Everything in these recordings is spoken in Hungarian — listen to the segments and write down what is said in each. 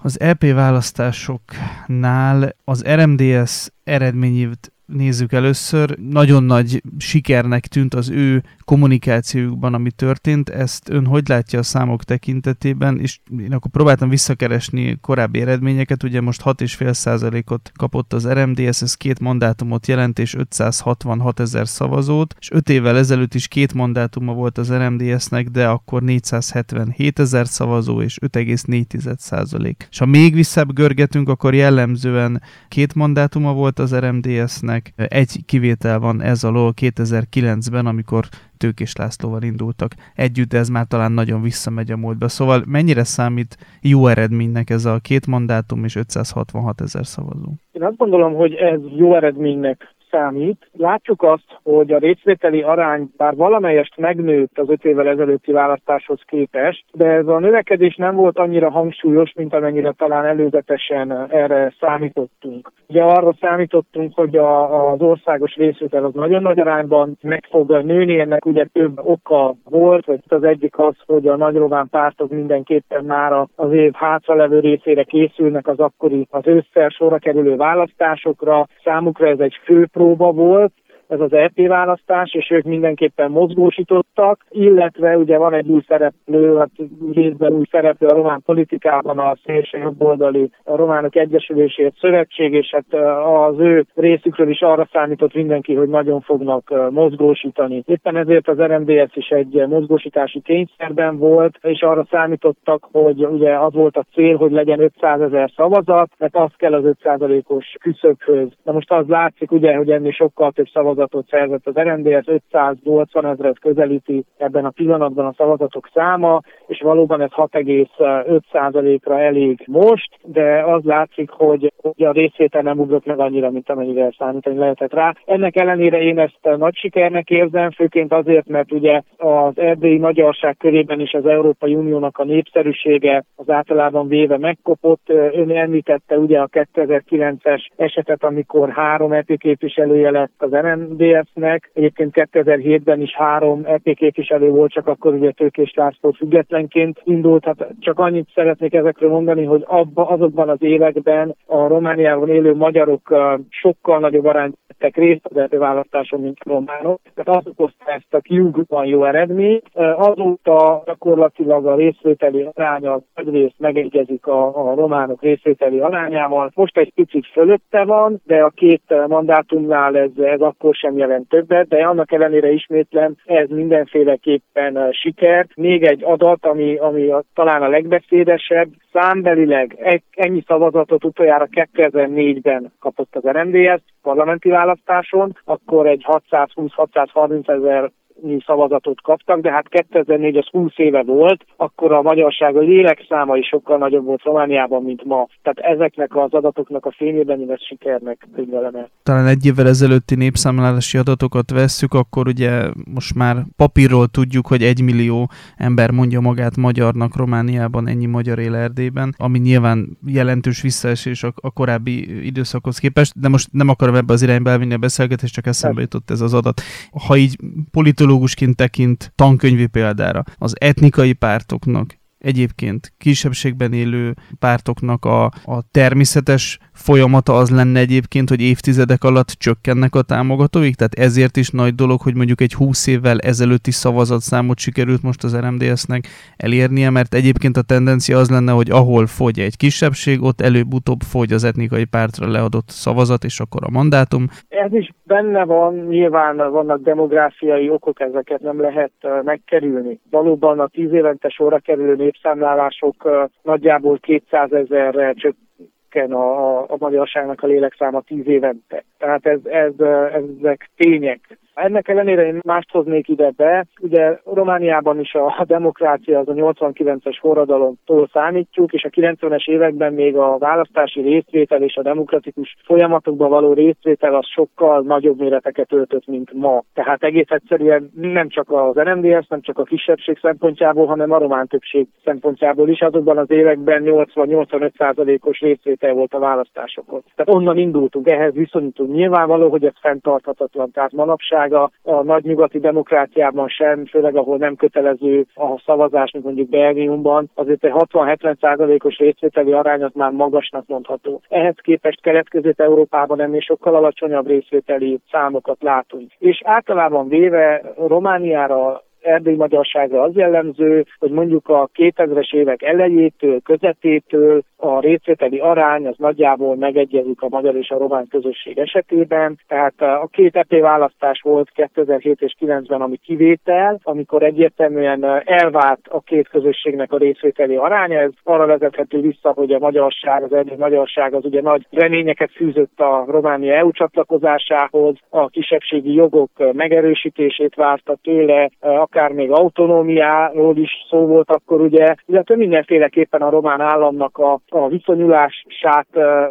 Az EP választásoknál az RMDSZ eredményét nézzük először. Nagyon nagy sikernek tűnt az ő kommunikációjukban, ami történt. Ezt ön hogy látja a számok tekintetében? És én akkor próbáltam visszakeresni korábbi eredményeket. Ugye most 6,5%-ot kapott az RMDSZ, ez 2 mandátumot jelent, és 566 000 szavazót, és 5 évvel ezelőtt is 2 mandátuma volt az RMDSZ-nek, de akkor 477 000 szavazó, és 5,4%. És ha még visszább görgetünk, akkor jellemzően 2 mandátuma volt az RMDSZ-nek, egy kivétel van ez alól 2009-ben, amikor Tőkés Lászlóval indultak együtt, de ez már talán nagyon visszamegy a múltba. Szóval mennyire számít jó eredménynek ez a 2 mandátum és 566 000 szavazó? Én azt gondolom, hogy ez jó eredménynek számít. Látjuk azt, hogy a részvételi arány bár valamelyest megnőtt az 5 évvel ezelőtti választáshoz képest, de ez a növekedés nem volt annyira hangsúlyos, mint amennyire talán előzetesen erre számítottunk. Ugye arra számítottunk, hogy az országos részvétel az nagyon nagy arányban meg fog nőni, ennek ugye több oka volt, vagy az egyik az, hogy a nagyrován pártok mindenképpen már az év hátralevő részére készülnek az ősszel sorra kerülő választásokra. Számukra ez egy fő próba volt, ez az EP választás, és ők mindenképpen mozgósítottak, illetve ugye van egy új szereplő, részben új szereplő a román politikában, a szélső jobboldali Románok Egyesülésért Szövetség, és hát az ő részükről is arra számított mindenki, hogy nagyon fognak mozgósítani. Éppen ezért az RMDSZ is egy mozgósítási kényszerben volt, és arra számítottak, hogy ugye az volt a cél, hogy legyen 500 000 szavazat, mert az kell az 5%-os küszöbhöz. De most az látszik ugye, hogy ennél sokkal több szavazatot szerzett az RMDSZ, 580 000-et közelíti ebben a pillanatban a szavazatok száma, és valóban ez 6,5%-ra elég most, de az látszik, hogy a részvétel nem ugrott meg annyira, mint amennyire számítani lehetett rá. Ennek ellenére én ezt nagy sikernek érzem, főként azért, mert ugye az erdélyi magyarság körében is az Európai Uniónak a népszerűsége az általában véve megkopott. Ön említette ugye a 2009-es esetet, amikor 3 EP képviselője lett az RMDSZ-nek. Egyébként 2007-ben is 3 EP képviselő volt, csak akkor ugye Tőkés László függetlenként indult. Hát csak annyit szeretnék ezekről mondani, hogy azokban az években a Romániában élő magyarok sokkal nagyobb arányt vettek részt az EP választáson, mint románok. Tehát az okozta ezt a kiugróan jó eredményt. Azóta gyakorlatilag a részvételi aránya egyrészt megegyezik a románok részvételi arányával. Most egy picit fölötte van, de a 2 mandátumnál ez akkor sem jelent többet, de annak ellenére ismétlem, ez mindenféleképpen siker. Még egy adat, ami talán a legbeszédesebb, számbelileg ennyi szavazatot utoljára 2004-ben kapott az RMDSZ parlamenti választáson, akkor egy 620-630 000 szavazatot kaptak, de hát 2004 az 20 éve volt, akkor a magyarság a lélekszáma is sokkal nagyobb volt Romániában, mint ma. Tehát ezeknek az adatoknak a fényében én ezt sikernek könyvelem el. Talán egy évvel ezelőtti népszámlálási adatokat vesszük, akkor ugye most már papírról tudjuk, hogy 1 millió ember mondja magát magyarnak Romániában, ennyi magyar él Erdélyben, ami nyilván jelentős visszaesés a korábbi időszakhoz képest, de most nem akarom ebbe az irányba elvinni a beszélgetést, csak eszembe jutott ez az adat. Ha így politológusként tekint tankönyvi példára, az etnikai pártoknak, egyébként kisebbségben élő pártoknak a természetes folyamata az lenne egyébként, hogy évtizedek alatt csökkennek a támogatóik, tehát ezért is nagy dolog, hogy mondjuk egy 20 évvel ezelőtti szavazatszámot sikerült most az RMDSZ-nek elérnie, mert egyébként a tendencia az lenne, hogy ahol fogy egy kisebbség, ott előbb-utóbb fogy az etnikai pártra leadott szavazat, és akkor a mandátum. Ez is benne van, nyilván vannak demográfiai okok, ezeket nem lehet megkerülni. Valóban a 10 évente sorra kerülő népszámlálások nagyjából 200 000-re csökken a magyarságnak a lélekszáma 10 évente. Tehát ezek tények. Ennek ellenére én mást hoznék ide be. Ugye Romániában is a demokrácia az a 89-es forradalomtól számítjuk, és a 90-es években még a választási részvétel és a demokratikus folyamatokban való részvétel az sokkal nagyobb méreteket öltött, mint ma. Tehát egész egyszerűen nem csak az RMDSZ, nem csak a kisebbség szempontjából, hanem a román többség szempontjából is. Azokban az években 80-85%-os részvétel volt a választásokon. Tehát onnan indultunk, ehhez viszonyítunk Nyilvánvaló, hogy ez fenntarthatatlan. Tehát manapság a nagy nyugati demokráciában sem, főleg ahol nem kötelező a szavazás, mint mondjuk Belgiumban, azért egy 60-70%-os részvételi arány az már magasnak mondható. Ehhez képest Kelet-Közép-Európában ennél sokkal alacsonyabb részvételi számokat látunk. És általában véve Romániára, erdélyi magyarságra az jellemző, hogy mondjuk a 2000-es évek elejétől, közepétől a részvételi arány az nagyjából megegyezik a magyar és a román közösség esetében. Tehát a két EP választás volt 2007 és 2009-ben, ami kivétel, amikor egyértelműen elvált a két közösségnek a részvételi aránya. Ez arra vezethető vissza, hogy a magyarság, az erdélyi magyarság az ugye nagy reményeket fűzött a Románia EU csatlakozásához, a kisebbségi jogok megerősítését várta tőle, akár még autonómiáról is szó volt akkor ugye, illetve mindenféleképpen a román államnak a viszonyulását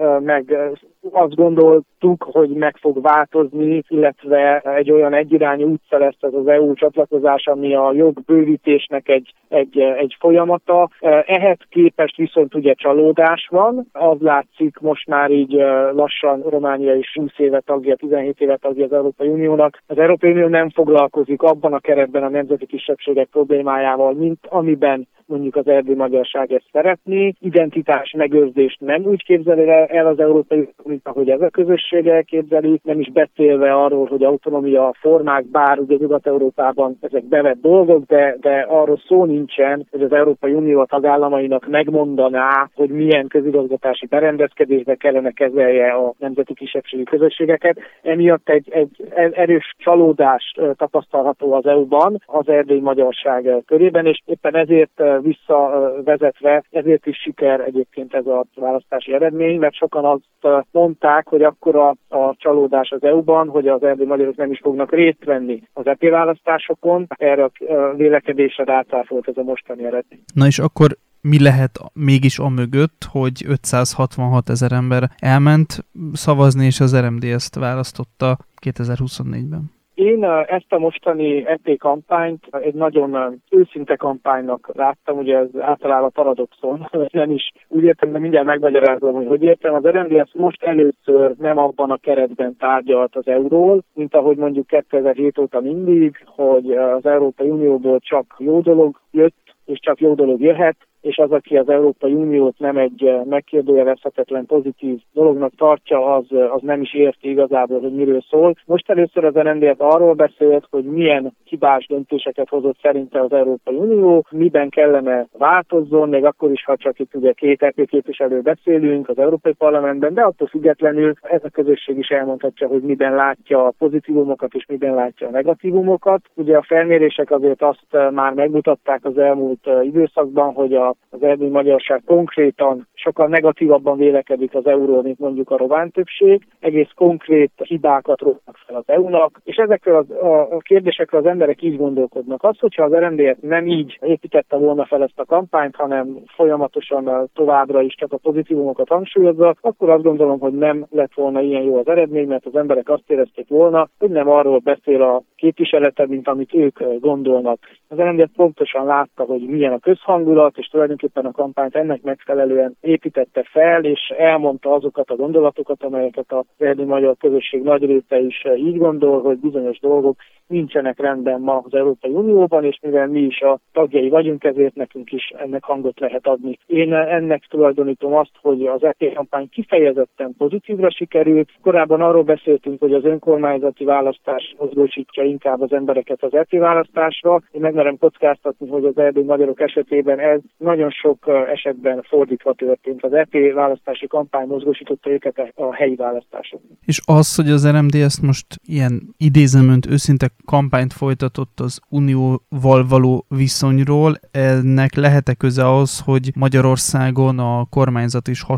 meg azt gondoltuk, hogy meg fog változni, illetve egy olyan egyirányú útja lesz ez az EU csatlakozás, ami a jogbővítésnek egy folyamata. Ehhez képest viszont ugye csalódás van. Az látszik most már így lassan Románia is 20 éve tagja, 17 éve tagja az Európai Uniónak. Az Európai Unió nem foglalkozik abban a keretben a nemzeti kisebbségek problémájával, mint amiben mondjuk az erdélyi magyarság ezt szeretné. Identitás megőrzést nem úgy képzeli el az Európai Unió, mint ahogy ez a közösség elképzeli, nem is beszélve arról, hogy autonómia formák, bár ugye Nyugat-Európában ezek bevett dolgok, de arról szó nincsen, hogy az Európai Unió a tagállamainak megmondaná, hogy milyen közigazgatási berendezkedésbe kellene kezelje a nemzeti kisebbségi közösségeket. Emiatt egy erős csalódás tapasztalható az EU-ban, az erdélyi magyarság körében, és éppen ezért visszavezetve, ezért is siker egyébként ez a választási eredmény, mert sokan azt mondták, hogy akkora a csalódás az EU-ban, hogy az erdélyi magyarok nem is fognak részt venni az EP választásokon. Erre a vélekedésre rácáfolt ez a mostani eredmény. Na és akkor mi lehet mégis amögött, hogy 566 000 ember elment szavazni, és az RMDSZ-t választotta 2024-ben? Én ezt a mostani EP kampányt egy nagyon őszinte kampánynak láttam, ugye ez általában paradoxon, nem is úgy értem, de mindjárt megmagyarázom, hogy értem. Az RMDSZ most először nem abban a keretben tárgyalt az euróról, mint ahogy mondjuk 2007 óta mindig, hogy az Európai Unióból csak jó dolog jött, és csak jó dolog jöhet, és az, aki az Európai Uniót nem egy megkérdőjelezhetetlen pozitív dolognak tartja, az nem is érti igazából, hogy miről szól. Most először az RMDSZ arról beszélt, hogy milyen hibás döntéseket hozott szerinte az Európai Unió, miben kellene változzon, még akkor is, ha csak itt ugye két EP képviselő beszélünk az Európai Parlamentben, de attól függetlenül ez a közösség is elmondhatja, hogy miben látja a pozitívumokat és miben látja a negatívumokat. Ugye a felmérések azért azt már megmutatták az elmúlt időszakban, hogy az erdélyi magyarság konkrétan sokkal negatívabban vélekedik az euróról, mint mondjuk a román többség. Egész konkrét hibákat rónak fel az EU-nak, és ezekről a kérdésekről az emberek így gondolkodnak. Az, hogyha az RMDSZ nem így építette volna fel ezt a kampányt, hanem folyamatosan továbbra is csak a pozitívumokat hangsúlyozza, akkor azt gondolom, hogy nem lett volna ilyen jó az eredmény, mert az emberek azt érezték volna, hogy nem arról beszél a képviselete, mint amit ők gondolnak. Az RMDSZ pontosan látta, hogy milyen a közhangulat, és tulajdonképpen a kampányt ennek megfelelően építette fel, és elmondta azokat a gondolatokat, amelyeket az erdélyi magyar közösség nagy része is így gondol, hogy bizonyos dolgok nincsenek rendben ma az Európai Unióban, és mivel mi is a tagjai vagyunk, ezért nekünk is ennek hangot lehet adni. Én ennek tulajdonítom azt, hogy az EP kampány kifejezetten pozitívra sikerült. Korábban arról beszéltünk, hogy az önkormányzati választás mozgósítja inkább az embereket az EP választásra. Én megmerem kockáztatni, hogy az erdélyi magyarok esetében ez nagyon sok esetben fordítva történt. Az EP választási kampány mozgósította őket a helyi választásokon. És az, hogy az RMDSZ most ilyen idézemönt őszinte kampányt folytatott az unióval való viszonyról, ennek lehet-e köze ahhoz, hogy Magyarországon a kormányzat is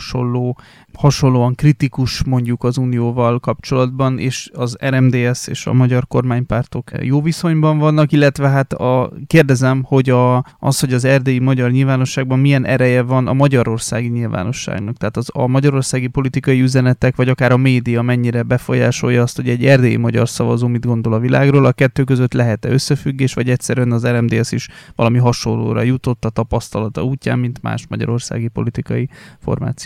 hasonlóan kritikus mondjuk az unióval kapcsolatban, és az RMDSZ és a magyar kormánypártok jó viszonyban vannak, illetve hát kérdezem, hogy hogy az erdélyi magyar nyilvánosságban milyen ereje van a magyarországi nyilvánosságnak. Tehát a magyarországi politikai üzenetek, vagy akár a média mennyire befolyásolja azt, hogy egy erdélyi magyar szavazó mit gondol a világról, a kettő között lehet-e összefüggés, vagy egyszerűen az RMDSZ is valami hasonlóra jutott a tapasztalata útján, mint más magyarországi politikai formációk?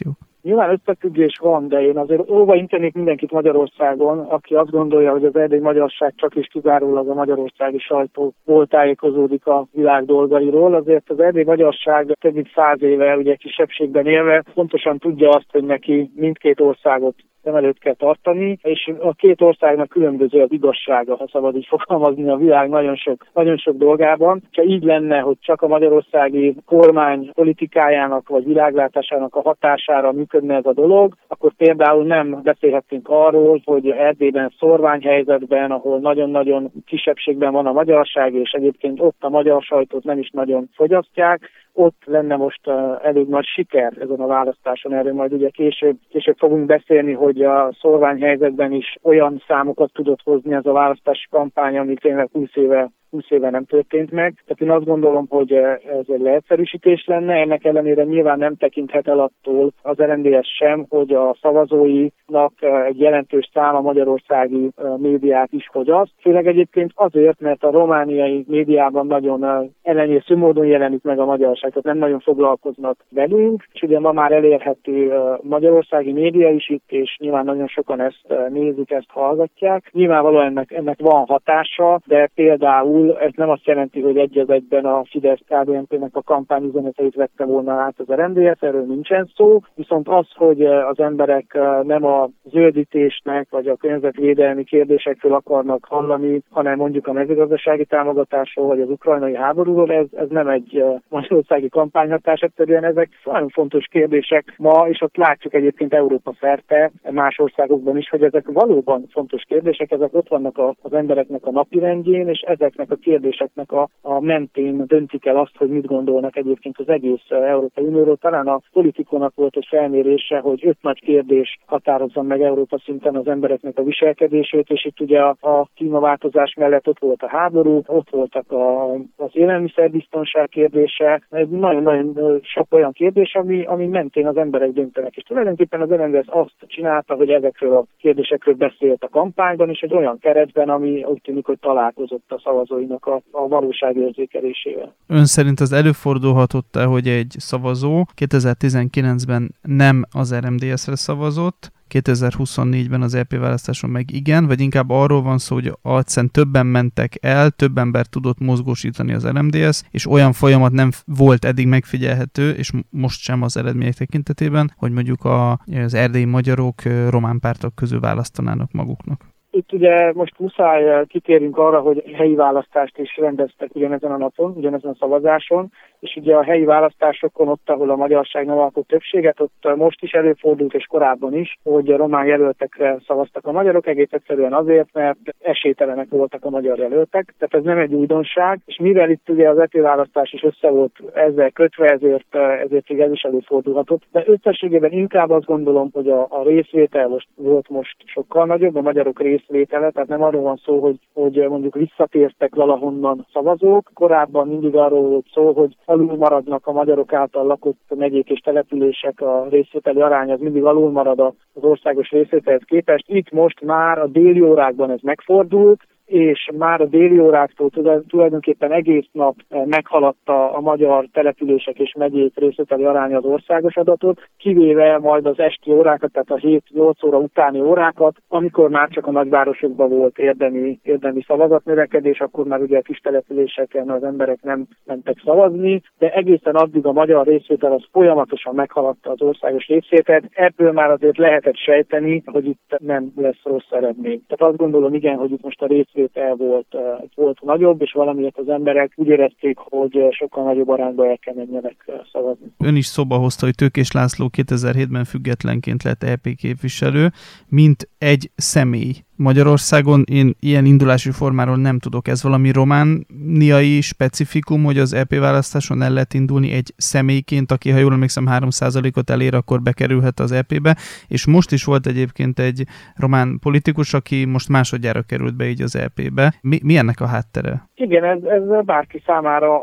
Nyilván összefüggés van, de én azért óva intenék mindenkit Magyarországon, aki azt gondolja, hogy az erdélyi magyarság csak és kizárólag a magyarországi sajtóból tájékozódik a világ dolgairól. Azért az erdélyi magyarság több mint 100 éve ugye kisebbségben élve pontosan tudja azt, hogy neki mindkét országot szem előtt kell tartani, és a két országnak különböző az igazsága, ha szabad így fogalmazni, a világ nagyon sok dolgában. Ha így lenne, hogy csak a magyarországi kormány politikájának vagy világlátásának a hatására működne ez a dolog, akkor például nem beszélhetünk arról, hogy Erdélyben szórványhelyzetben, ahol nagyon-nagyon kisebbségben van a magyarság, és egyébként ott a magyar sajtót nem is nagyon fogyasztják, ott lenne most elég nagy siker ezen a választáson. Erről majd ugye később fogunk beszélni, hogy a szórványhelyzetben is olyan számokat tudott hozni ez a választási kampány, ami tényleg 20 éve nem történt meg. Tehát én azt gondolom, hogy ez egy leegyszerűsítés lenne, ennek ellenére nyilván nem tekinthet el attól az RMDSZ sem, hogy a szavazóinak egy jelentős száma magyarországi médiát is fogyaszt. Főleg egyébként azért, mert a romániai médiában nagyon ellenyésző módon jelenik meg a magyarság, tehát nem nagyon foglalkoznak velünk, és ugye ma már elérhető magyarországi média is itt, és nyilván nagyon sokan ezt nézik, ezt hallgatják. Nyilvánvalóan ennek van hatása, de például ez nem azt jelenti, hogy egy az egyben a Fidesz-KDNP-nek a kampányüzeneteit vette volna át az RMDSZ, erről nincsen szó, viszont az, hogy az emberek nem a zöldítésnek vagy a környezetvédelmi kérdésekről akarnak hallani, hanem mondjuk a mezőgazdasági támogatásról vagy az ukrajnai háborúról, ez nem egy magyarországi kampányhatás, egyszerűen ezek nagyon fontos kérdések ma, és ott látjuk egyébként Európa szerte, más országokban is, hogy ezek valóban fontos kérdések, ezek ott vannak az embereknek a napirendjén, és ezeknek a kérdéseknek a mentén döntik el azt, hogy mit gondolnak egyébként az egész Európai Unióról. Talán a Politikónak volt egy felmérése, hogy 5 nagy kérdés határozza meg Európa szinten az embereknek a viselkedését, és itt ugye a klímaváltozás mellett ott volt a háború, ott voltak az élelmiszerbiztonság kérdése, nagyon-nagyon sok olyan kérdés, ami mentén az emberek döntenek. És tulajdonképpen az RMDSZ azt csinálta, hogy ezekről a kérdésekről beszélt a kampányban, és egy olyan keretben, ami úgy tűnik, hogy találkozott a szavazóinak a valóságérzékelésével. Ön szerint az előfordulhatott-e, hogy egy szavazó 2019-ben nem az RMDSZ-re szavazott, 2024-ben az EP választáson meg igen, vagy inkább arról van szó, hogy egyszerűen többen mentek el, több ember tudott mozgósítani az RMDSZ, és olyan folyamat nem volt eddig megfigyelhető, és most sem az eredmények tekintetében, hogy mondjuk az erdélyi magyarok román pártok közül választanának maguknak. Itt ugye most muszáj kitérünk arra, hogy helyi választást is rendeztek ugyanezen a napon, ugyanezen a szavazáson, és ugye a helyi választásokon ott, ahol a magyarság nem alkot többséget, ott most is előfordult, és korábban is, hogy a román jelöltekre szavaztak a magyarok, egész egyszerűen azért, mert esélytelenek voltak a magyar jelöltek, tehát ez nem egy újdonság, és mivel itt ugye az EP választás is össze volt ezzel kötve, ezért ez is előfordulhatott, de összességében inkább azt gondolom, hogy a részvétel volt most sokkal nagyobb, a magyarok részvétele, tehát nem arról van szó, hogy mondjuk visszatértek valahonnan szavazók, korábban mindig arról volt szó, hogy alul maradnak a magyarok által lakott megyék és települések, a részvételi arány az mindig alul marad az országos részvételhez képest. Itt most már a déli órákban ez megfordult, és már a déli óráktól tulajdonképpen egész nap meghaladta a magyar települések és megyék részvételi aránya az országos adatot, kivéve majd az esti órákat, tehát a 7-8 óra utáni órákat, amikor már csak a nagyvárosokban volt érdemi szavazatnövekedés, akkor már ugye a kis településeken az emberek nem mentek szavazni, de egészen addig a magyar részvétel az folyamatosan meghaladta az országos részvételt, ebből már azért lehetett sejteni, hogy itt nem lesz rossz eredmény. Tehát azt gondolom, igen, hogy itt most a részvétel volt nagyobb, és valamiért az emberek úgy érezték, hogy sokkal nagyobb arányban el kell menjenek szavazni. Ön is szóba hozta, hogy Tőkés László 2007-ben függetlenként lett EP képviselő, mint egy személy. Magyarországon én ilyen indulási formáról nem tudok. Ez valami romániai specifikum, hogy az EP választáson el lehet indulni egy személyként, aki, ha jól emlékszem, 3%-ot elér, akkor bekerülhet az EP-be, és most is volt egyébként egy román politikus, aki most másodjára került be így az EP-be. Mi ennek a háttere? Igen, ez bárki számára adott,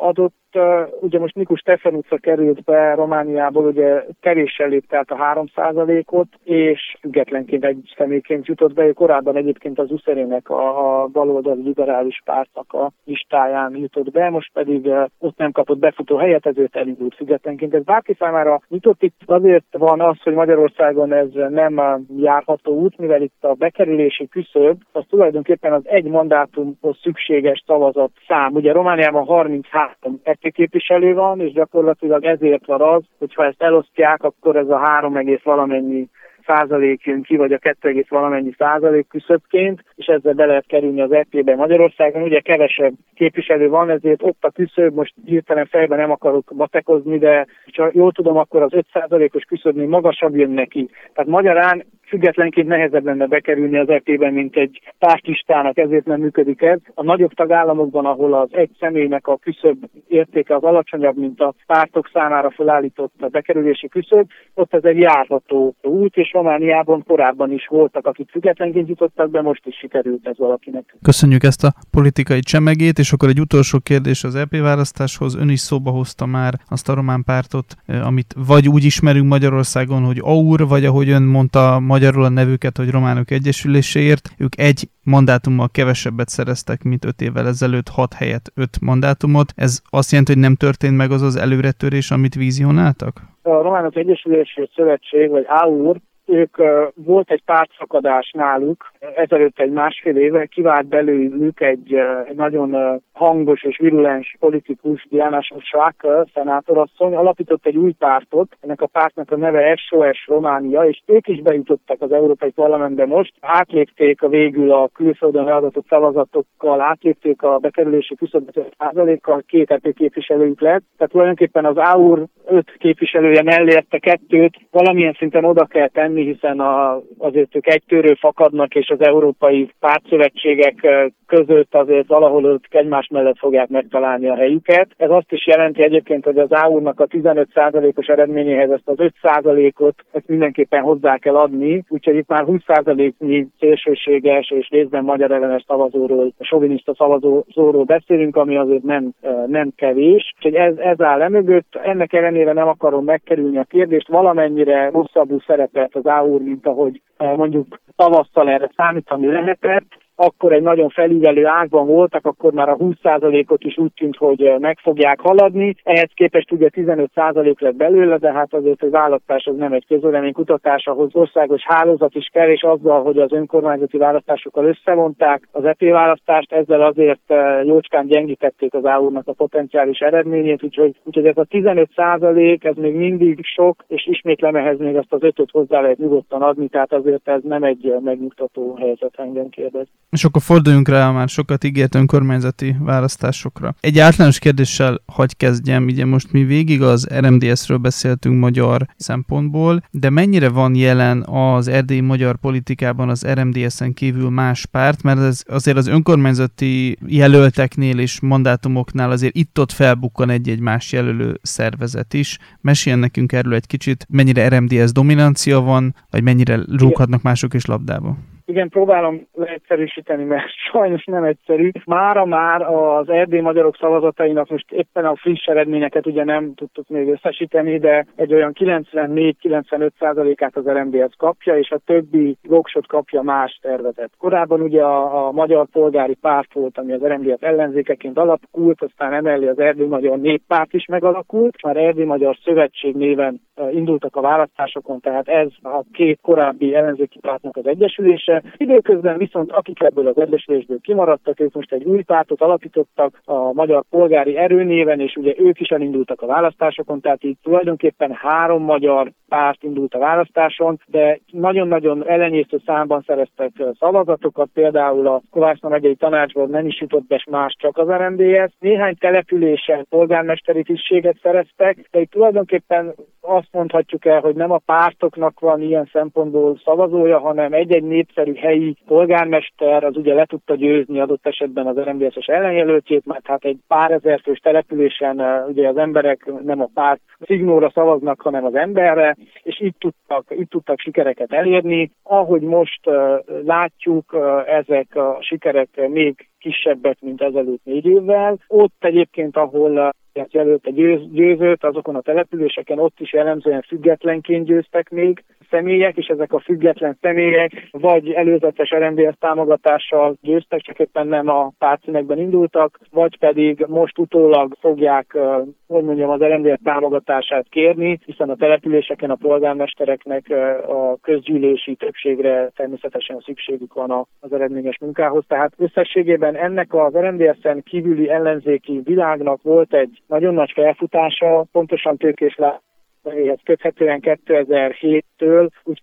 ugye most Nicu Ștefănuță került be Romániából, ugye kevéssel lépte át a 3%-ot, és függetlenként egy személyként jutott be. Korábban egyébként az USZR-nek a baloldali liberális pártnak a listáján jutott be, most pedig ott nem kapott befutó helyet, ezért elindult függetlenként. Ez bárki számára nyitott. Itt azért van az, hogy Magyarországon ez nem járható út, mivel itt a bekerülési küszöb az tulajdonképpen az egy mandátumhoz szükséges szavazat szám. Ugye Romániában 33 EP képviselő van, és gyakorlatilag ezért van az, hogyha ezt elosztják, akkor ez a 3, valamennyi százalék jön ki, vagy a 2, valamennyi százalék küszöbként, és ezzel be lehet kerülni az EP-be. Magyarországon ugye kevesebb képviselő van, ezért ott a küszöb, most hirtelen fejben nem akarok matekozni, de ha jól tudom, akkor az 5%-os küszöbnél magasabb jön neki. Tehát magyarán függetlenként nehezebb lenne bekerülni az EP-ben, mint egy pártlistának, ezért nem működik ez. A nagyobb tagállamokban, ahol az egy személynek a küszöb értéke az alacsonyabb, mint a pártok számára felállított bekerülési küszöb, ott ez egy járható út, és Romániában korábban is voltak, akik függetlenként jutottak be, most is sikerült ez valakinek. Köszönjük ezt a politikai csemegét, és akkor egy utolsó kérdés az EP választáshoz. Ön is szóba hozta már azt a román pártot, amit vagy úgy ismerünk Magyarországon, hogy AUR, vagy ahogy ön mondta magyarul a nevüket, hogy Románok Egyesüléséért. Ők egy mandátummal kevesebbet szereztek, mint 5 évvel ezelőtt, 6 helyett 5 mandátumot. Ez azt jelenti, hogy nem történt meg az előretörés, amit vizionáltak? A Románok Egyesülési Szövetség, vagy AUR, ők volt egy pártszakadás náluk, ezelőtt egy 1,5 éve kivált belőlük egy nagyon hangos és virulens politikus, Diana Sák, szenátorasszony, alapított egy új pártot, ennek a pártnak a neve SOS Románia, és ők is bejutottak az Európai Parlamentbe most, átlépték végül a külföldön leadatott szavazatokkal, átlépték a bekerülési küszöböt 5%-kal, 2 EP képviselőjük lett, tehát tulajdonképpen az AUR 5 képviselője mellé ezt a 2-t valamilyen szinten oda kell tenni, hiszen azért ők egy tőről fakadnak, és az európai pártszövetségek között azért valahol ők egymás mellett fogják megtalálni a helyüket. Ez azt is jelenti egyébként, hogy az AUR-nak a 15%-os eredményéhez ezt az 5%-ot ezt mindenképpen hozzá kell adni, úgyhogy itt már 20%-nyi szélsőséges és részben magyar ellenes szavazóról, soviniszta szavazóról beszélünk, ami azért nem kevés. Úgyhogy ez áll emögött. Ennek ellenére nem akarom megkerülni a kérdést, valamennyire rosszabbul szerepelt az AUR, mint ahogy mondjuk tavasszal erre számítani lehetett. Akkor egy nagyon felívelő ágban voltak, akkor már a 20%-ot is úgy tűnt, hogy meg fogják haladni. Ehhez képest ugye 15% lett belőle, de hát azért az választás az nem egy közvéleménykutatás, ahhoz országos hálózat is kell, és azzal, hogy az önkormányzati választásokkal összevonták az EP választást, ezzel azért jócskán gyengítették az AUR-nak a potenciális eredményét, úgyhogy ez a 15% ez még mindig sok, és ismétlem ehhez még azt az 5-öt hozzá lehet nyugodtan adni, tehát azért ez nem egy megnyugtató helyzet, engem kérdez. És akkor forduljunk rá a már sokat ígért önkormányzati választásokra. Egy általános kérdéssel hagy kezdjem, ugye most mi végig az RMDS-ről beszéltünk magyar szempontból, de mennyire van jelen az erdélyi magyar politikában az RMDS-en kívül más párt, mert ez azért az önkormányzati jelölteknél és mandátumoknál azért itt-ott felbukkan egy-egy más jelölő szervezet is. Meséljen nekünk erről egy kicsit, mennyire RMDS dominancia van, vagy mennyire rúghatnak mások is labdába. Igen, próbálom leegyszerűsíteni, mert sajnos nem egyszerű. Mára már az erdélyi magyarok szavazatainak most éppen a friss eredményeket ugye nem tudtuk még összesíteni, de egy olyan 94-95%-át az RMDS kapja, és a többi voksot kapja más tervezet. Korábban ugye a Magyar Polgári Párt volt, ami az RMDS ellenzékeként alakult, aztán emellé az Erdélyi Magyar Néppárt is megalakult, már Erdélyi Magyar Szövetség néven indultak a választásokon, tehát ez a 2 korábbi ellenzéki pártnak az egyesülése. Időközben viszont akik ebből az egyesülésből kimaradtak, ők most egy új pártot alapítottak a Magyar Polgári Erő néven, és ugye ők is elindultak a választásokon, tehát így tulajdonképpen 3 magyar párt indult a választáson, de nagyon-nagyon elenyésző számban szereztek szavazatokat, például a Kovács megyei tanácsban nem is jutott be más, csak az RMDS. Néhány településen polgármesteri tisztséget szereztek, de itt tulajdonképpen azt mondhatjuk el, hogy nem a pártoknak van ilyen szempontból szavazója, hanem egy-egy népszerű helyi polgármester az ugye le tudta győzni adott esetben az RMDS-es ellenjelöltjét, mert hát egy pár ezer fős településen ugye az emberek nem a párt szignóra szavaznak, hanem az emberre, és itt tudtak sikereket elérni. Ahogy most látjuk, ezek a sikerek még kisebbek, mint ezelőtt 4 évvel. Ott egyébként, ahol jelölt a győzőt, azokon a településeken ott is jellemzően függetlenként győztek még személyek, és ezek a független személyek vagy előzetes RMDSZ támogatással győztek, csak éppen nem a pártszínekben indultak, vagy pedig most utólag fogják, az RMDSZ támogatását kérni, hiszen a településeken a polgármestereknek a közgyűlési többségre természetesen szükségük van az eredményes munkához. Tehát összességében ennek az RMDSZ-en kívüli ellenzéki világnak volt egy nagyon nagy felfutása, pontosan Tőkés Lászlóhoz köthetően 2007-től, úgy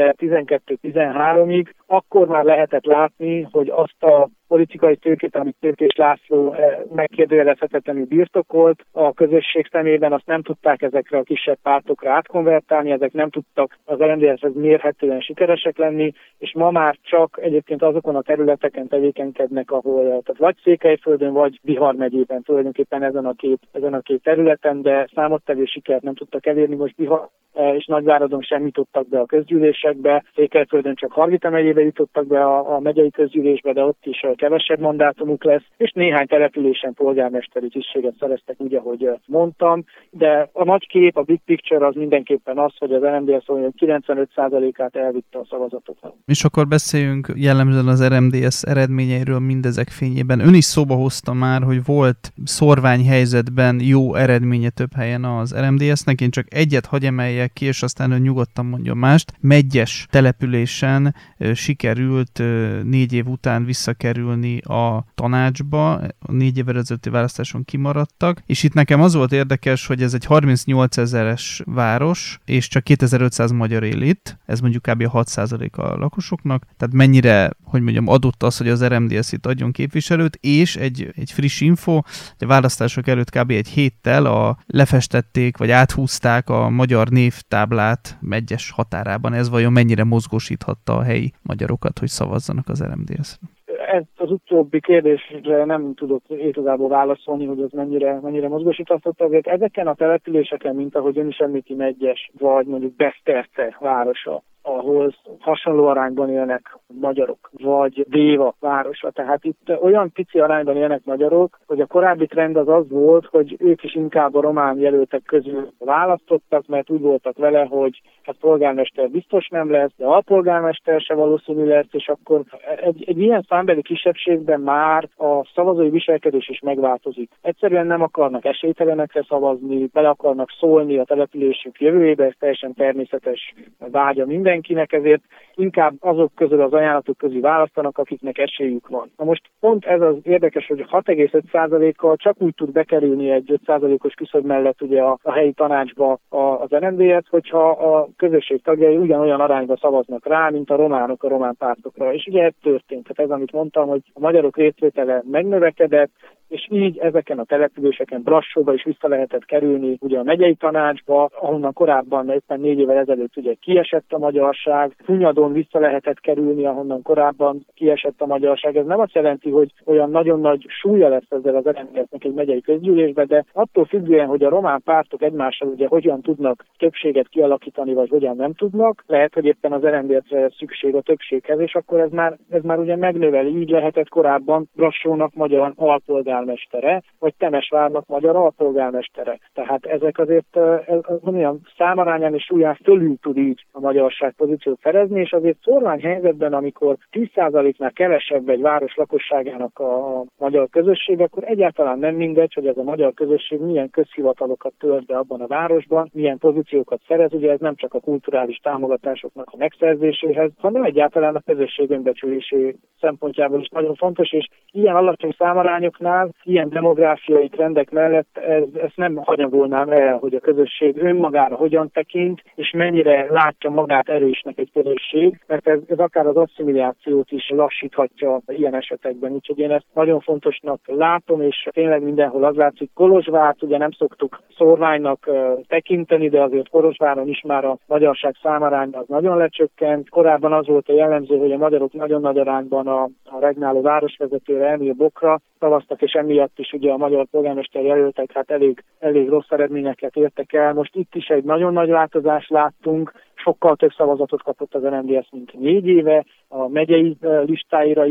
2012-13-ig, akkor már lehetett látni, hogy azt a politikai tőkét, amit Tőkés László megkérdőjelezhetetlenül birtokolt a közösség szemében, azt nem tudták ezekre a kisebb pártokra átkonvertálni, ezek nem tudtak az RMDSZ-hez mérhetően sikeresek lenni, és ma már csak egyébként azokon a területeken tevékenykednek, ahol tehát vagy Székelyföldön, vagy Bihar megyében tulajdonképpen ezen a két területen, de számottevő sikert nem tudtak elérni. Most Bihar és Nagyváradon sem jutottak be a közgyűlésekbe, Székelyföldön csak Hargita megyébe jutottak be a megyei közgyűlésbe, de ott is kevesebb mandátumuk lesz, és néhány településen polgármesteri tisztséget szereztek, úgy, ahogy mondtam, de a nagy kép, a big picture az mindenképpen az, hogy az RMDSZ olyan 95%-át elvitte a szavazatoknak. És akkor beszéljünk jellemzően az RMDSZ eredményeiről mindezek fényében. Ön is szóba hozta már, hogy volt szorványhelyzetben jó eredménye több helyen az RMDSZ-nek, én csak egyet hagy emeljek ki, és aztán ön nyugodtan mondjon mást. Medgyes településen sikerült 4 év után visszakerülni a tanácsba, a 4 évvel ezelőtti választáson kimaradtak, és itt nekem az volt érdekes, hogy ez egy 38 000-es város, és csak 2500 magyar él itt, ez mondjuk kb. 6% a lakosoknak, tehát mennyire, adott az, hogy az RMDSZ itt adjon képviselőt, és egy friss info, hogy a választások előtt kb. Egy héttel lefestették, vagy áthúzták a magyar névtáblát Medgyes határában. Ez vajon mennyire mozgósíthatta a helyi magyarokat, hogy szavazzanak az RMDSZ-re? Ez az utóbbi kérdésre nem tudok igazából válaszolni, hogy ez mennyire mozgósíthatott. Azért ezeken a településeken, mint ahogy ön is említi, Medgyes, vagy mondjuk Beszterce városa, ahol hasonló arányban élnek magyarok, vagy Déva városa. Tehát itt olyan pici arányban élnek magyarok, hogy a korábbi trend az volt, hogy ők is inkább a román jelöltek közül választottak, mert úgy voltak vele, hogy hát polgármester biztos nem lesz, de alpolgármester se valószínű lesz, és akkor egy ilyen számbeli kisebbségben már a szavazói viselkedés is megváltozik. Egyszerűen nem akarnak esélytelenekre szavazni, bele akarnak szólni a településük jövőjébe, ez teljesen természetes vágya mindenkinek, ezért inkább azok közül, az ajánlatok közül választanak, akiknek esélyük van. Na most pont ez az érdekes, hogy 6,5%-kal csak úgy tud bekerülni egy 5%-os küszöb mellett ugye a helyi tanácsba az RMDSZ, hogyha a közösség tagjai ugyanolyan arányba szavaznak rá, mint a románok a román pártokra. És ugye ez történt. Tehát ez, amit mondtam, hogy a magyarok részvétele megnövekedett, és így ezeken a településeken, Brassóba is vissza lehetett kerülni ugye a megyei tanácsba, ahonnan korábban éppen 4 évvel ezelőtt ugye kiesett a magyarság, Hunyadon vissza lehetett kerülni, ahonnan korábban kiesett a magyarság. Ez nem azt jelenti, hogy olyan nagyon nagy súlya lesz ezzel az RMDSZ-nek egy megyei közgyűlésbe, de attól függően, hogy a román pártok egymással ugye hogyan tudnak többséget kialakítani, vagy hogyan nem tudnak, lehet, hogy éppen az RMDSZ-re szükség a többséghez, és akkor ez már ugye megnöveli. Így lehetett korábban Brassónak magyar alpolgármestere, vagy Temesvárnak magyar alpolgármestere. Tehát ezek azért olyan számarányán és súlyán fölül tud így a magyarság pozíciót szerezni, és azért szorványhelyzetben, amikor 10%-nál kevesebb egy város lakosságának a magyar közösség, akkor egyáltalán nem mindegy, hogy ez a magyar közösség milyen közhivatalokat tölt be abban a városban, milyen pozíciókat szerez. Ugye ez nem csak a kulturális támogatásoknak a megszerzéséhez, hanem egyáltalán a közösség önbecsülési szempontjából is nagyon fontos, és ilyen alacsony számarányoknál, ilyen demográfiai trendek mellett ezt nem hanyagolnám el, hogy a közösség önmagára hogyan tekint, és mennyire látja magát erősnek egy közösség, mert ez akár az asszimilációt is lassíthatja ilyen esetekben. Úgyhogy én ezt nagyon fontosnak látom, és tényleg mindenhol az látszik. Kolozsvárt ugye nem szoktuk szorványnak tekinteni, de azért Kolozsváron is már a magyarság számaránya az nagyon lecsökkent. Korábban az volt a jellemző, hogy a magyarok nagyon nagy arányban a regnáló városvezetőre, Emil Bockra szavaztak, és emiatt is ugye a magyar polgármester jelöltek hát elég rossz eredményeket értek el. Most itt is egy nagyon nagy változást láttunk, sokkal több szavazatot kapott az RMDSZ, mint 4 éve, a megyei listáira is,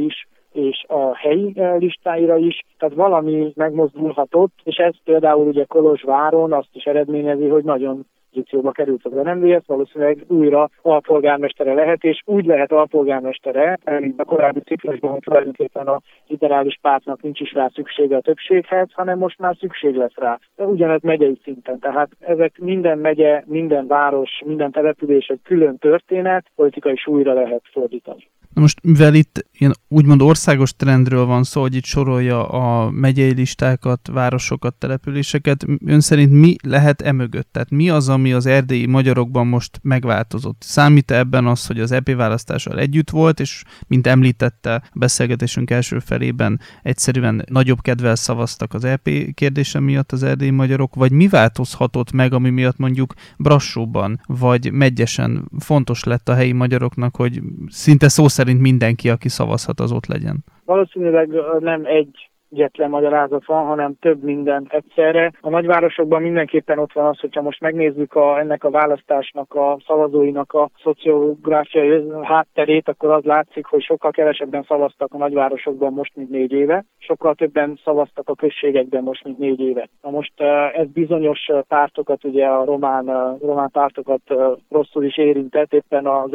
és a helyi listáira is, tehát valami megmozdulhatott, és ez például ugye Kolozsváron azt is eredményezi, hogy nagyon pozícióba került az RMDSZ, valószínűleg újra alpolgármestere lehet, és úgy lehet alpolgármestere, mint a korábbi ciklusban, hogy tulajdonképpen a liberális pártnak nincs is rá szüksége a többséghez, hanem most már szükség lesz rá. Ugyanez megyei szinten, tehát ezek minden megye, minden város, minden település egy külön történet, politikai súlyra lehet fordítani. Na most, mivel itt ilyen úgymond országos trendről van szó, hogy itt sorolja a megyei listákat, városokat, településeket, ön szerint mi lehet emögött? Tehát mi az, ami az erdélyi magyarokban most megváltozott? Számít-e ebben az, hogy az EP választással együtt volt, és mint említette a beszélgetésünk első felében, egyszerűen nagyobb kedvel szavaztak az EP kérdése miatt az erdélyi magyarok, vagy mi változhatott meg, ami miatt mondjuk Brassóban, vagy Medgyesen fontos lett a helyi magyaroknak, hogy szinte szó szerint mindenki, aki szavazhat, az ott legyen? Valószínűleg nem egyetlen magyarázat van, hanem több minden egyszerre. A nagyvárosokban mindenképpen ott van az, hogyha most megnézzük ennek a választásnak, a szavazóinak a szociográfiai hátterét, akkor az látszik, hogy sokkal kevesebben szavaztak a nagyvárosokban most, mint 4 éve. Sokkal többen szavaztak a községekben most, mint 4 éve. Na most ez bizonyos pártokat, ugye a román pártokat rosszul is érintett, éppen az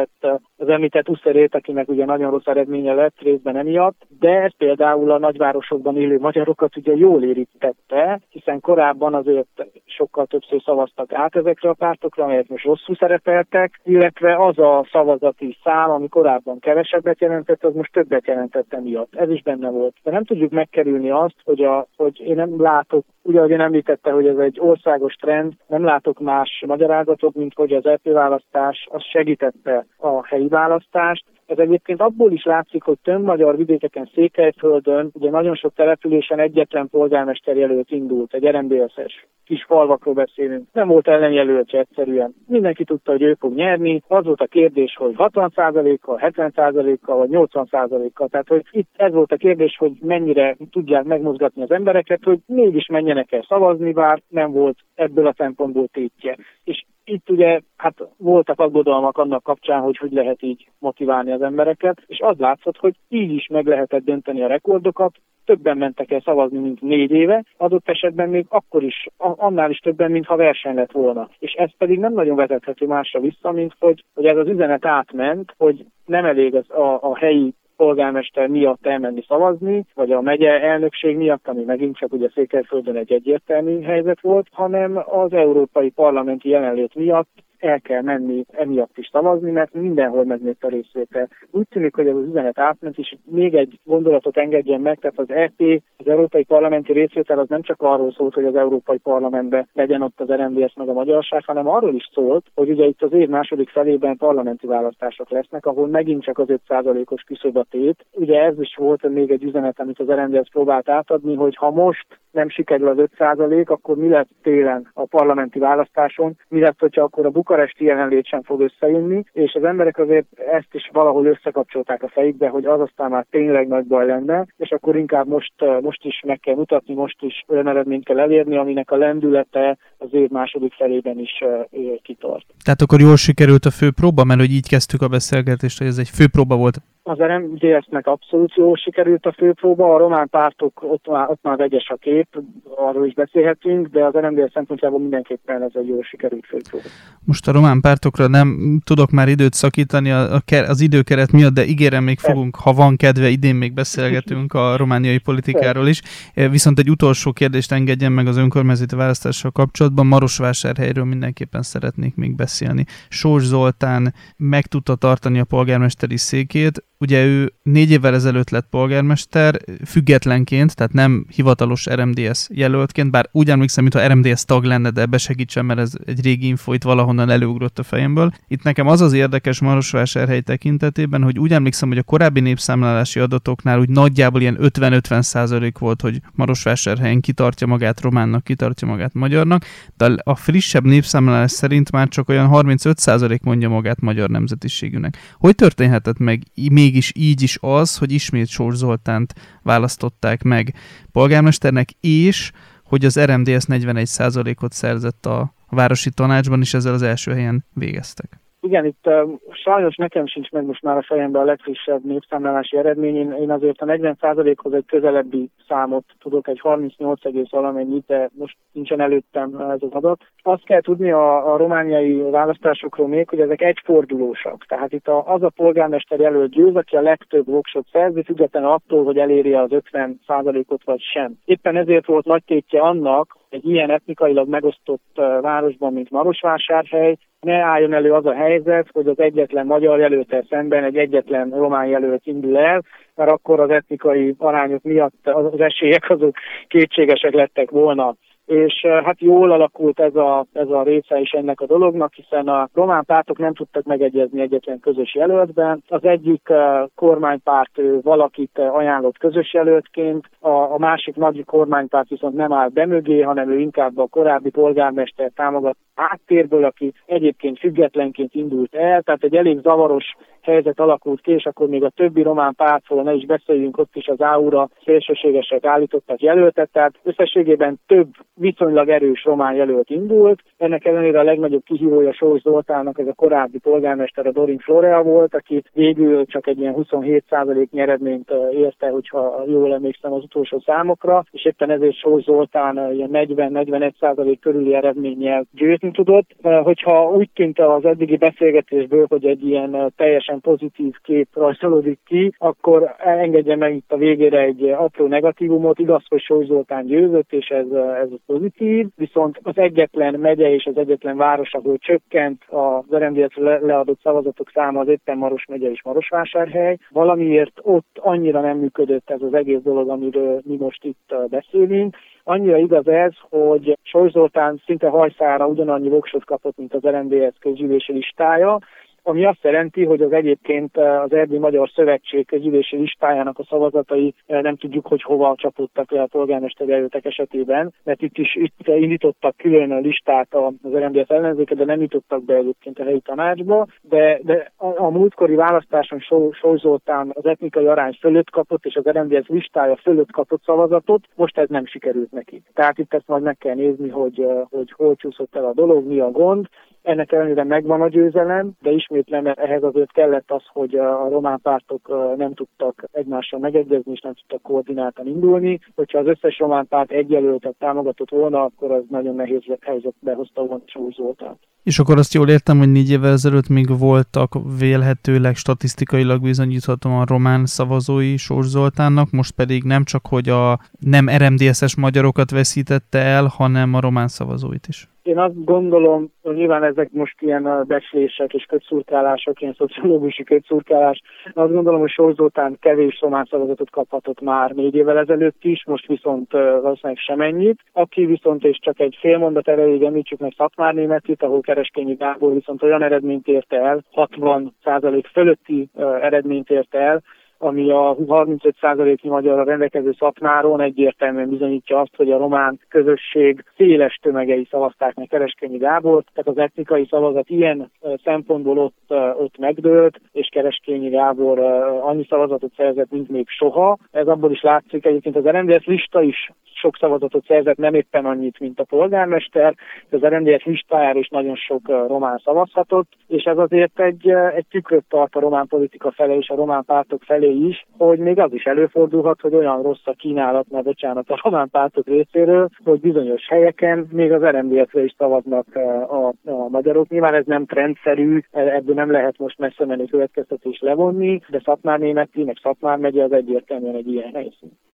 említett Uszerét, akinek ugye nagyon rossz eredménye lett részben emiatt, de ez például a nagyvárosokban élő magyarokat ugye jól érintette, hiszen korábban azért sokkal többször szavaztak át ezekre a pártokra, amelyek most rosszul szerepeltek, illetve az a szavazati szám, ami korábban kevesebbet jelentett, az most többet jelentett emiatt. Ez is benne volt. De nem tudjuk megkerülni azt, hogy én nem látok, ugye ahogy én említette, hogy ez egy országos trend, nem látok más magyarázatot, mint hogy az EP választás az segítette a helyi választást. Ez egyébként abból is látszik, hogy több magyar vidékeken, Székelyföldön, ugye nagyon sok településen egyetlen polgármesterjelölt indult, egy RMDSZ-es. Kis falvakról beszélünk. Nem volt ellenjelöltje egyszerűen. Mindenki tudta, hogy ő fog nyerni. Az volt a kérdés, hogy 60%-kal, 70%-kal, vagy 80%-kal. Tehát, hogy itt ez volt a kérdés, hogy mennyire tudják megmozgatni az embereket, hogy mégis menjenek el szavazni, bár nem volt ebből a szempontból tétje. És itt ugye voltak aggodalmak annak kapcsán, hogy lehet így motiválni az embereket, és az látszott, hogy így is meg lehetett dönteni a rekordokat, többen mentek el szavazni, mint 4 éve, adott esetben még akkor is, annál is többen, mintha verseny lett volna. És ez pedig nem nagyon vezethető másra vissza, mint hogy ez az üzenet átment, hogy nem elég a helyi polgármester miatt elmenni szavazni, vagy a megye elnökség miatt, ami megint csak ugye Székelyföldön egy egyértelmű helyzet volt, hanem az európai parlamenti jelenlét miatt el kell menni emiatt is szavazni, mert mindenhol megnőtt a részvétel. Úgy tűnik, hogy ez az üzenet átment, és még egy gondolatot engedjen meg, tehát az EP, az európai parlamenti részvétel az nem csak arról szólt, hogy az európai parlamentben legyen ott az RMDSZ meg a magyarság, hanem arról is szólt, hogy ugye itt az év második felében parlamenti választások lesznek, ahol megint csak az 5%-os küszöb a tét. Ugye ez is volt még egy üzenet, amit az RMDSZ próbált átadni, hogy ha most nem sikerül az 5%, akkor mi lesz télen a parlamenti választáson, mi lesz, hogyha akkor a bukaresti jelenlét sem fog összejönni, és az emberek azért ezt is valahol összekapcsolták a fejükbe, hogy az aztán már tényleg nagy baj lenne, és akkor inkább most is meg kell mutatni, most is olyan eredményt kell elérni, aminek a lendülete az év második felében is kitart. Tehát akkor jól sikerült a főpróba, mert hogy így kezdtük a beszélgetést, hogy ez egy főpróba volt. Az RMDSZ-nek abszolút jól sikerült a főpróba, a román pártok ott már vegyes a kép, arról is beszélhetünk, de az RMDSZ szempontjából mindenképpen ez egy jól sikerült főpróba. Most a román pártokra nem tudok már időt szakítani az időkeret miatt, de ígérem, még fogunk, ha van kedve, idén még beszélgetünk a romániai politikáról is. Viszont egy utolsó kérdést engedjen meg az önkormányzati választással kapcsolatban. Marosvásárhelyről mindenképpen szeretnék még beszélni. Sós Zoltán meg tudta tartani a polgármesteri székét. Ugye ő 4 évvel ezelőtt lett polgármester, függetlenként, tehát nem hivatalos RMDSZ jelöltként, bár úgy emlékszem, mintha RMDSZ tag lenne, de ebbe segítsen, mert ez egy régi info, itt valahonnan előugrott a fejemből. Itt nekem az érdekes Marosvásárhely tekintetében, hogy úgy emlékszem, hogy a korábbi népszámlálási adatoknál úgy nagyjából ilyen 50-50% volt, hogy Marosvásárhelyen kitartja magát románnak, kitartja magát magyarnak, de a frissebb népszámlálás szerint már csak olyan 35% mondja magát magyar nemzetiségűnek. Hogy történhetett meg mégis így is az, hogy ismét Sós Zoltánt választották meg polgármesternek, és hogy az RMDSZ 41%-ot szerzett a városi tanácsban, és ezzel az első helyen végeztek? Igen, itt sajnos nekem sincs meg most már a fejemben a legfrissebb népszámlálási eredmény. Én azért a 40%-hoz egy közelebbi számot tudok, egy 38, valamennyit, de most nincsen előttem ez az adat. Azt kell tudni a romániai választásokról még, hogy ezek egyfordulósak. Tehát itt az a polgármester jelölt győz, aki a legtöbb voksot szerzi, függetlenül attól, hogy eléri az 50%-ot vagy sem. Éppen ezért volt nagy tétje annak, egy ilyen etnikailag megosztott városban, mint Marosvásárhely, ne álljon elő az a helyzet, hogy az egyetlen magyar jelölttel szemben egy egyetlen román jelölt indul el, mert akkor az etnikai arányok miatt az esélyek azok kétségesek lettek volna. És hát jól alakult ez a része is ennek a dolognak, hiszen a román pártok nem tudtak megegyezni egyetlen közös jelöltben. Az egyik kormánypárt valakit ajánlott közös jelöltként, a másik nagy kormánypárt viszont nem állt be mögé, hanem ő inkább a korábbi polgármester támogat háttérből, aki egyébként függetlenként indult el, tehát egy elég zavaros helyzet alakult ki, és akkor még a többi román pártról ne is beszéljünk, ott is az AU-ra szélsőségesek állítottak jelöltet, tehát összességében több viszonylag erős román jelölt indult. Ennek ellenére a legnagyobb kihívója Sós Zoltánnak ez a korábbi polgármester, a Dorin Florea volt, aki végül csak egy ilyen 27% eredményt érte, hogyha jól emlékszem az utolsó számokra, és éppen ezért Sós Zoltán ilyen 40-41% körüli eredménnyel győzni tudott. Hogyha úgy tűnt az eddigi beszélgetésből, hogy egy ilyen teljesen pozitív kép rajzolódik ki, akkor engedje meg itt a végére egy apró negatívumot. Igaz, hogy Sós Zoltán győzött, és ez pozitív, viszont az egyetlen megye és az egyetlen város, ahol csökkent az RMDS-re leadott szavazatok száma, az éppen Maros megye és Marosvásárhely. Valamiért ott annyira nem működött ez az egész dolog, amiről mi most itt beszélünk. Annyira igaz ez, hogy Sós Zoltán szinte hajszára ugyanannyi voksot kapott, mint az RMDS közgyűlési listája, ami azt jelenti, hogy az egyébként az Erdélyi Magyar Szövetség közgyűlési listájának a szavazatai nem tudjuk, hogy hova csapódtak le a polgármester jelöltek esetében, mert itt indítottak külön listát az RMDS ellenzéke, de nem jutottak be egyébként a helyi tanácsba, de a múltkori választáson Sós Zoltán az etnikai arány fölött kapott, és az RMDS listája fölött kapott szavazatot, most ez nem sikerült neki. Tehát itt ezt majd meg kell nézni, hogy hol csúszott el a dolog, mi a gond. Ennek ellenére megvan a győzelem, de ismétlem ehhez azért kellett az, hogy a román pártok nem tudtak egymással megegyezni, és nem tudtak koordináltan indulni. Hogyha az összes román párt egy jelöltet támogatott volna, akkor az nagyon nehéz helyzetbe hozta volna Sós Zoltánt. És akkor azt jól értem, hogy 4 évvel ezelőtt még voltak vélhetőleg statisztikailag bizonyíthatóan román szavazói Sós Zoltánnak, most pedig nem csak, hogy a nem RMDS-es magyarokat veszítette el, hanem a román szavazóit is. Én azt gondolom, hogy nyilván ezek most ilyen becslések és kötszurkálások, ilyen szociológusi kötszurkálás. Azt gondolom, hogy Sós Zoltán kevés román szavazatot kaphatott már 4 évvel ezelőtt is, most viszont valószínűleg semennyit. Aki viszont, és csak egy fél mondat erejéig említsük meg Szatmár Németit, ahol Kereskényi Gábor viszont olyan eredményt érte el, 60% fölötti eredményt érte el, ami a 35%-nyi magyarra rendelkező Szatmáron egyértelműen bizonyítja azt, hogy a román közösség széles tömegei szavazták meg Kereskényi Gábort, tehát az etnikai szavazat ilyen szempontból ott megdőlt, és Kereskényi Gábor annyi szavazatot szerzett, mint még soha. Ez abból is látszik, egyébként az RMDS lista is sok szavazatot szerzett, nem éppen annyit, mint a polgármester, de az RMDS listájára is nagyon sok román szavazhatott, és ez azért egy tükröt tart a román politika felé és a román pártok felé is, hogy még az is előfordulhat, hogy olyan rossz a kínálat, mert bocsánat, a román pártok részéről, hogy bizonyos helyeken még az RMDS-re is szavaznak a magyarok. Nyilván ez nem trendszerű, ebből nem lehet most messze menő következtetés levonni, de Szatmár Németi, meg Szatmár megye az egyértelműen egy ilyen helyszín.